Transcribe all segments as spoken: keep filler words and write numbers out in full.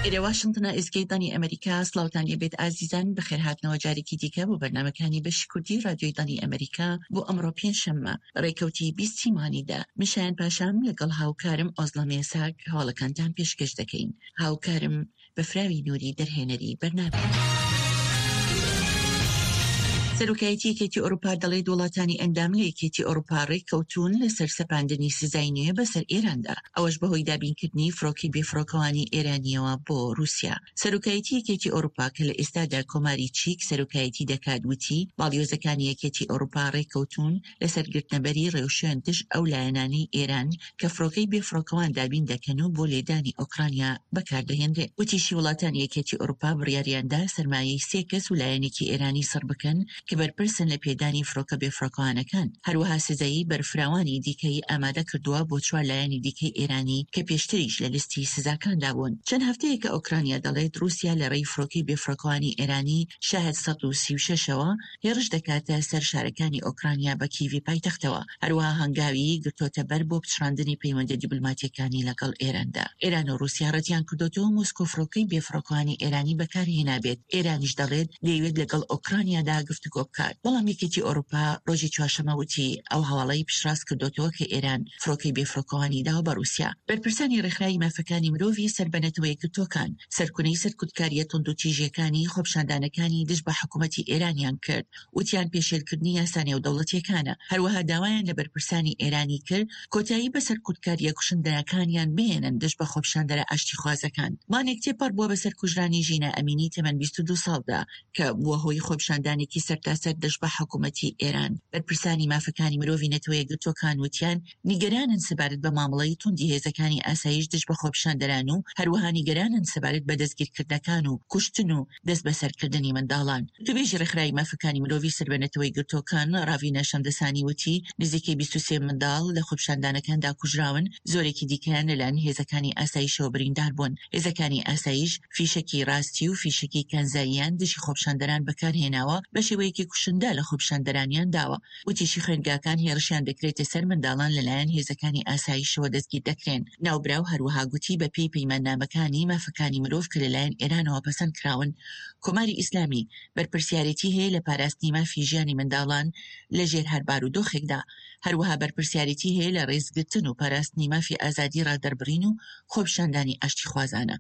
إلى واشنطن إزگەی ئەمریکا سڵاوتان لێبێت ئازیزان بەخێر هاتنەوە جارێکی دیکە بۆ بەرنامەکانی بەشی کوردی رادیۆی دانی ئەمریکا بۆ ئەمڕۆ پێنجشەممە ڕێکەوتی بیستی مانیدا میشایان پاشام لەگەڵ هاوکارم ئۆزڵە مێساک هەواڵەکانتان پێشکەش دەکەین. هاوکارم بەفراوی نووری دەرهێنەری بەرنامە. سەرۆکایەتی یەکێتی ئەوروپا دەڵێت وڵاتانی ئەندام لە یەکێتی ئەوروپا ڕێککەوتوون لەسەر سەپاندنی سزای نوێ بەسەر ئێراندا، ئەوەش بەهۆی دابینکردنی فڕۆکی بێفڕۆکەوانی ئێرانیەوە بۆ رووسیا. سەرۆکایەتی یەکێتی ئەوروپا کە لە ئێستادا کۆماری چیک سەرۆکایەتی دەکات وتی باڵیۆزەکانی یەکێتی ئەوروپا ڕێککەوتوون لەسەر گرتنەبەری ڕێوشێن دژ ئەو لایەنانەی ئێران کە فڕۆکەی بێفڕۆکەوان دابین دەکەن و بۆ لێدانی ئۆکرانیا بەکاردەهێنرێت. وتیشی وڵاتانی یەکێتی ئەوروپا بڕیاریاندا سەرمایەی سێ کەس و لایەنێکی ئێرانی سەر بکەن کە بەرپرسن لە پێدانی فڕۆکە بێفڕۆکەوانەکان. هەروەها سزایی بەرفراوانی دیکەی ئامادە کردووە بۆ چوار لایەنی دیکەی ئێرانی کە پێشتریش لە لیستی سزاکاندا بوون. چەند هەفتەیە کە ئۆکرانیا دەڵێت رووسیا لە ڕێی فڕۆکەی بێفڕۆکەوانی ئێرانی شاهد سەد و سی و شەشەوە هێرش دەکاتە سەر شارەکانی ئۆکرانیا بە کیڤی پایتەختەوە. هەروەها هەنگاوی گرتۆتە بەر بۆ پچڕاندنی پەیوەندە دیبلۆماتیەکانی لەگەڵ ئێراندا. ئێران و رووسیا ڕەتیان کردوتەوە موسکۆ فڕۆکەی بێفڕۆکەوانی ئێرانی بەکارهێنابێت. ئێرانیش دەڵێت دەیەوێت لەگەڵ ئۆکرانیادا گفتوگۆ بکات. بەڵام یەکێتی ئەوروپا ڕۆژی چوارشەمە وتی ئەو هەواڵەی پشتڕاست کردوتەوە کە ئێران فڕۆکەی بێفڕۆکەوانی داوە بە رووسیا. بەرپرسانی ڕێکخراوی مافەکانی مرۆڤی سەربەنێتەوە یەکگرتووەکان سەرکونەی سەرکوتکاریە توند و تیژیەکانی خۆپشاندانەکانی دژ بە حکوومەتی ئێرانیان کرد. وتیان پێشێلکردنی یاسانیە و دەوڵەتیەکانە. هەروەها داوایان لە بەرپرسانی ئێرانی کرد کۆتایی بە سەرکوتکاریە کوشندەکانیان بێنن دژ بە خۆپشاندەرە ئاشتی خوازەکان. مانێک تێپەڕ بووە بەسەر کوژرانی ژینە ئەمینی تەمەن بیست و دوو ساڵدا کە بووە هۆی خۆپشاندانێکی سەرتاسەر دژ بە حکوومەتی ئێران. بەرپرسانی مافەکانی مرۆڤی نەتەوە یەکگرتووەکان وتیان نیگەرانن سەبارەت بە مامەڵەی توندی هێزەکانی ئاسایش دژ بە خۆپشاندەران و هەروەها نیگەرانن سەبارەت بە دەستگیرکردنەکان و کوشتن و دەست بەسەرکردنی منداڵان. توێژی ڕێکخراوی مافەکانی مرۆڤی سەربەنێتەوە یەکگرتووەکان ڕاوینە شەمدەسانی وتی نزیکەی بیست و سێ منداڵ لە خۆپشاندانەکاندا کوژراون، زۆرێکی دیکەیان لەلایەن هێزەکانی ئاسایشەوە بریندار بوون. هێزەکانی ئاسایش فیشەکی ڕاستی و فیشەکی کانزاییان دژی خۆپشاندەران بەکارهێناوە بە شێوەیەکی کوشندە لە خۆپشاندەرانیان داوە. وتیشی خوێندگاکان هێرشیان دەکرێتە سەر منداڵان لەلایەن هێزەکانی ئاسایشەوە دەستگیر دەکرێن. ناوبراو هەروەها گوتی بە پێی پەیماننامەکانی مافەکانی مرۆڤ کە لەلایەن ئێرانەوە پەسەند کراون، کۆماری ئیسلامی بەرپرسیارەتی هەیە لە پاراستنی مافی ژیانی منداڵان لە ژێر هەربار و دۆخێکدا. هەروەها بەرپرسیارەتی هەیە لە ڕێزگرتن و پاراستنی مافی ئازادی ڕادەربڕین و خۆپشاندانی ئاشتی خوازانە.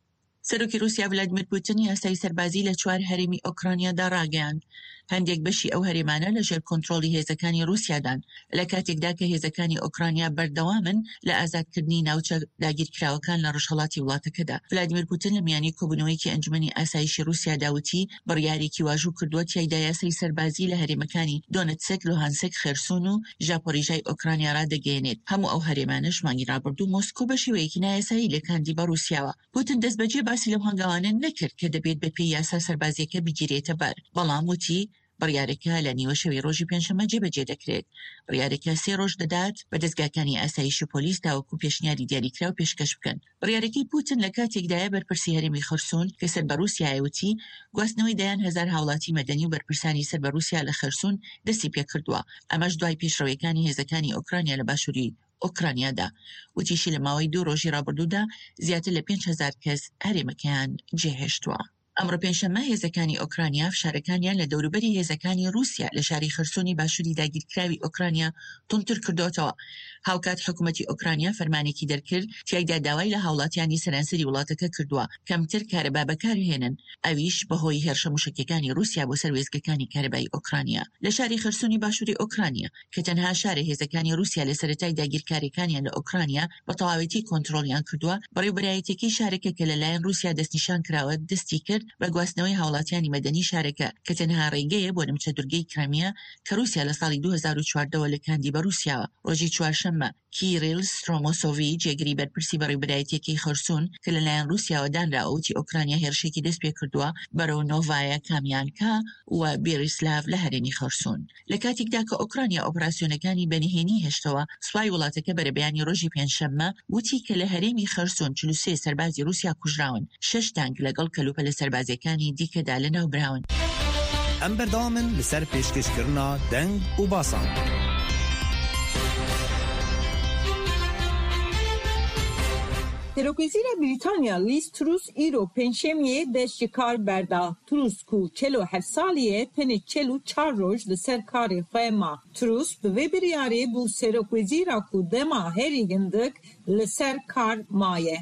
سەرۆکی رووسیا ڤلادیمیر پوتین یاسای سەربازی لە چوار هەرێمی ئۆکرانیادا ڕاگەیاند. هەندێک بەشی ئەو هەرێمانە لە ژێر کۆنتڕۆڵی هێزەکانی رووسیادان لە کاتێکدا کە هێزەکانی ئۆکرانیا بەردەوامن لە ئازادکردنی ناوچە داگیرکراوەکان لە ڕۆژهەڵاتی وڵاتەکەدا. ڤلادیمیر پوتین لە میانی کۆبوونەوەیەکی ئەنجومەنی ئاسایشی رووسیا داوتی بڕیارێکی واژوو کردووە تیایدا یاسای سەربازی لە هەرێمەکانی دۆنتسک، لوهانسک، خێرسۆن و ژاپۆریژای ئۆکرانیا ڕادەگەیەنێت. هەموو ئەو هەرێمانش مانگی ڕابردوو مۆسکۆ بە شێوەیەکی نایاسایی لێکاندی بە رووسیاوە. پوتین دەست بەجێ باسی لەو هەنگاوانە نەکرد کە دەبێت بە پێی یاسا سەربازیەکە بگیرێتە بەر، بەڵام وتی بڕیارەکە لە نیوە شەوی ڕۆژی پێنجشەممە جێبەجێ دەکرێت. بڕیارەکە سێ ڕۆژ دەدات بە دەستگاکانی ئاسایشی پۆلیس تاوەکو پێشنیاری دیاریکرا و پێشکەش بکەن. بڕیارەکەی پوتین لە کاتێکدایە بەرپرسی هەرێمی خەرسۆن کە سەر بە رووسیای وتی گواستنەوەی دەیان هەزار هاوڵاتی مەدەنی و بەرپرسانی سەر بە رووسیا لە خەرسۆن دەستی پێکردووە. ئەمەش دوای پێشڕەویەکانی هێزەکانی ئۆکرانیا لە باشووری ئۆکرانیادا. وتیشی لە ماوەی دوو ڕۆژی ڕابردوودا زیاتر لە پێنج هەزار کەس هەرێمەکەیان جێهێشتووە. ئەمڕۆ پێنجشەممە هێزەکانی ئۆکرانیا فشارەکانیان لە دەوروبەری هێزەکانی رووسیا لە شاری خەرسۆنی باشووری داگیرکراوی ئۆکرانیا تونتر کردوتەوە. هاوکات حکوومەتی ئۆکرانیا فەرمانێکی دەرکرد تیایدا داوای لە هاوڵاتیانی سەرانسەری وڵاتەکە کردووە کەمتر کارەبا بەکارهێنن، ئەویش بەهۆی هێرشە موشکەکانی رووسیا بۆ سەر وێستگەکانی کارەبایی ئۆکرانیا. لە شاری خەرسۆنی باشووری ئۆکرانیا کە تەنها شارە هێزەکانی رووسیا لە سەرەتای داگیرکاریەکانیان لە ئۆکرانیا بە تەواوەتی کۆنتڕۆڵیان کردووە، بەڕێوەبەرایەتێکی شارەکە کە لەلایەن رووسیا دەستنیشان کراوە دەستی کرد بە گواستنەوەی هاوڵاتیانی مەدەنی شارەکە کە تەنها ڕێگەیە بۆ نمچە دورگەی کرامیا کە رووسیا لە ساڵی دوو هەزار و چواردەوە لە کاندی بە رووسیاوە. ڕۆژی چوارشەممە کیریل سترۆمۆسۆڤی جێگری بەرپرسی بەڕێوەبەرایەتێکی خەرسۆن کە لەلایەن رووسیاوە دانرا ئەوتی ئۆکرانیا هێرشێکی دەست پێ کردووە بەرەو نۆڤایە کامیانکا و بیریسلاڤ لە هەرێمی خەرسۆن. لە کاتێکدا کە ئۆکرانیا ئۆپراسیۆنەکانی بەنهێنی هێشتەوە، سوپای وڵاتەکە بەرەبەیانی ڕۆژی پێنجشەممە وتی کە لە هەرێمی خەرسۆن چل و سێ سەربازی رووسیا کوژراون، شەش تانک لەگەڵ کەلوپەلە سەربازیەکانی دیکەدا لەناوبراون. ئەم بەردەوامن لەسەر پێشکەشکردنا دەنگ و باسان. Serokvezîra Brîtanya Liz Truss îro pênşemiyê dest ji kar berda. Truss ku çelo heft salî ye tenê çel û çar roj li ser karê xwe ma. Truss bi vê biryarê bû serokvezîra ku dema herî gindik li ser kar maye.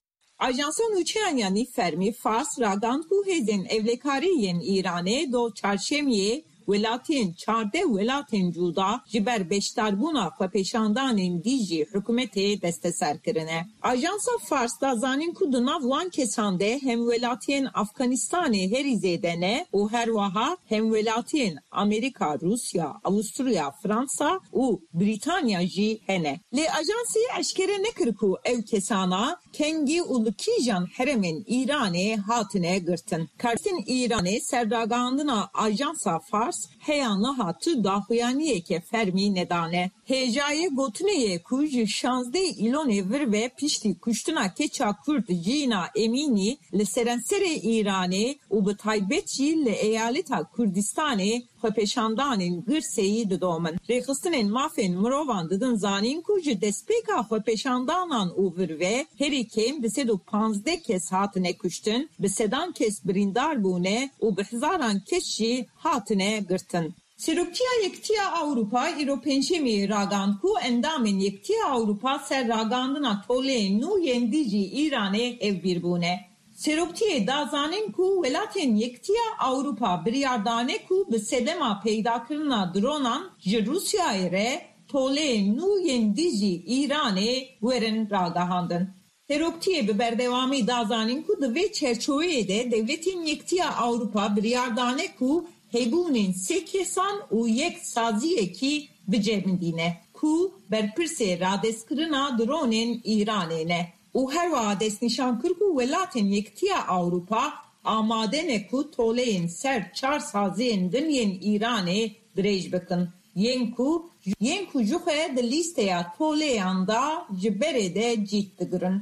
Ajansa nûçeyan yanî fermî Fars ragand ku hêzên evlekarî yên Îranê do çarşemiyê welatên çardeh welatên cuda ji ber beşdarbûna xwepêşandanên dî jî hikûmetê desteserkirine. Ajansa Fars da zanîn ku di nav wan kesan de hem welatiyên Afganistanê herî zêde ne û her wiha hem welatiyên Amerîka, Rusya, Avustrya, Fransa û Brîtanya jî hene. Lê ajansî eşkere nekir ku ev kesana kengî û li kîjan heremên Îranê hatine girtin. Karşın İranê serdagandina ajansa Fars heya niha tu daxuyaniyeke fermî nedane. Hêjayê gotineyê ku ji şanzdeh îlonê vir ve piştî kuştina keça Kurd jîna Emînî li serenserê Îranê û bi taybet jî li eyaleta Kurdistanê xwepêşandanên girseyî didomin. Rêxistinên mafên mirovan didin zanîn ku ji destpêka xwepêşandanan û vir ve herî kêm bi sed û panzdeh kes hatine kuştin, bi sedan kes birîndar bûne û bi hizaran kes jî hatine girtin. Serokçiya Yektiya Avrupa îro pênşemiyê ragand ku endamên Yektiya Avrupa ser ragandina toleyên nû yên dî jî Îranê evbîrbûne. Serokçiyê da zanîn ku welatên Yektiya Avrupa biryardane ku bi sedema peydakirina dronan ji Rusyayê re toleyên nû yên dî jî Îranê werin ragahandin. Serokçiyê bi berdewamî da zanîn ku di vê çerçoveyê de devletên Yektiya Avrupa biryardane ku hebûnên sê kesan û yek saziyekî bicemidîne ku berpirsê radestkirina dronên Îranê ne. û her wiha destnîşan kir ku welatên Yektiya Avrupa amade ne ku toleyên ser çar saziyên dinyên Îranê dirêj bikin. Yên ku yên ku ji xwe di lîsteya toleyan da ji berê de cît digirin.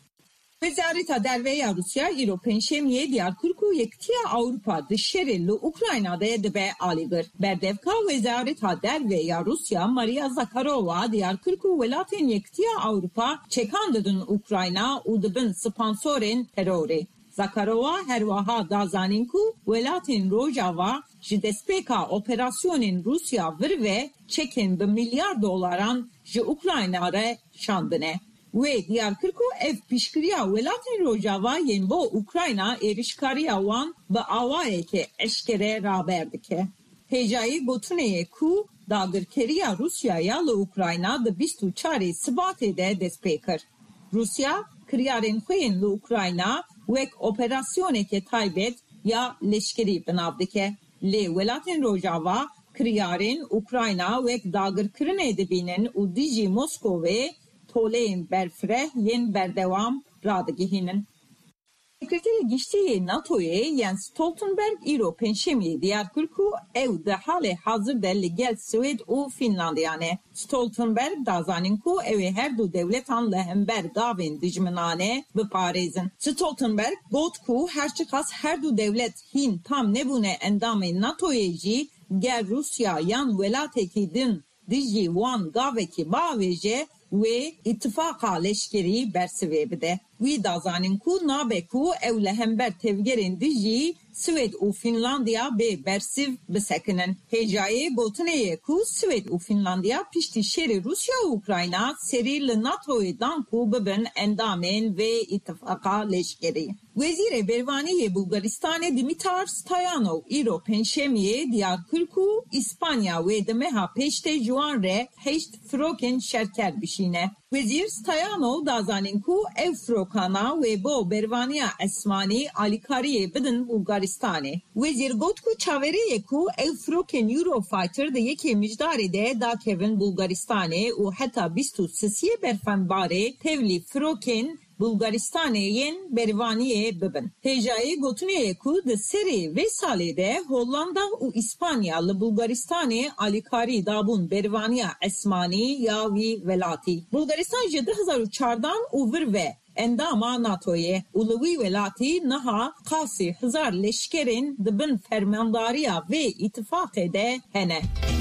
Wezareta Derveya Rusya îro pênşemiyê diyar kir ku Yektiya Avrupa di şerê li Ukraynadê dibe alîgir. Berdevka Wezareta Derveya Rusya Maria Zakharova diyar kir ku welatên Yektiya Avrupa çekan didin Ukrayna û dibin sponsorên terorê. Zakharova her wiha da zanîn ku welatên Rojava ji destpêka operasyonên Rusya vir ve çekên bi milyar dolaran ji Ukrayna re şandine. Wê diyar kir ku ev piştgiriya welatên Rojava yên bo Ukrayna êrişkariya wan bi awayeke eşkere raber dike. Hêjayê gotineyê ku dagirkeriya Rusyaya li Ukrayna di bîst û çarê Sibatê de dest pê kir. Rusya kiryarên xwe yên li Ukrayna wek operasyoneke taybet ya leşkerî bi nav dike. Lê welatên Rojava kiryarên Ukrayna wek dagirkirinê dibînin û dî jî Moskowê toleyên berfireh yên berdewam radigihînin. Sekreterê Giştiyê NATOyê Jens Stoltenberg îro pênşemiyê diyar kir ku ew di halê hazir de li gel Swêd û Finlandiya ne. Stoltenberg da zanîn ku ew ê her du dewletan li hember gavên dijminane biparêzin. Stoltenberg got ku herçiqas her du dewlet hîn tam nebûne endamên NATOyê jî ger Rusya yan welatekî din dî jî wan gavekî bavêje ve ittifaqa leşkerî bersivê bide. Wî da zanîn ku nabe ku ew li hember tevgerên dî jî Swêd û Finlandiya bê bersiv bisekinin. Hêjayê gotineyê ku Swêd û Finlandiya piştî şerê Rusya û Ukrayna serî li NATOyê dan ku bibin endamên vê ittifaqa leşkerî. Wezîrê Bervaniyê Bulgaristanê Dimitar Stoyanov îro pênşemiyê diyar kir ku İspanya wê di meha pêştê ji wan re heşt firokên şerker bişîne. Wezîr Stoyanov da zanîn ku ev firokana wê bo bervaniya esmanî alîkariyê bidin Bulgaristanê. Wezîr got ku çavereyê ku ev firokên Eurofighter di yekê mijdarê de dakevin Bulgaristanê û heta bîst û sisiyê berfembarê tevlî firokên Bulgaristanê yên bervaniyê bibin. Hêjayê gotineyê ku di serê vê salê de Hollanda û İspanya li Bulgaristanê alîkarî dabûn bervaniya esmanî ya wî welatî. Bulgaristan ji du hezar û çardan û vir ve endama NATOyê û li wî welatî niha qasî hezar leşkerên dibin fermandariya vê îtifaqê de hene.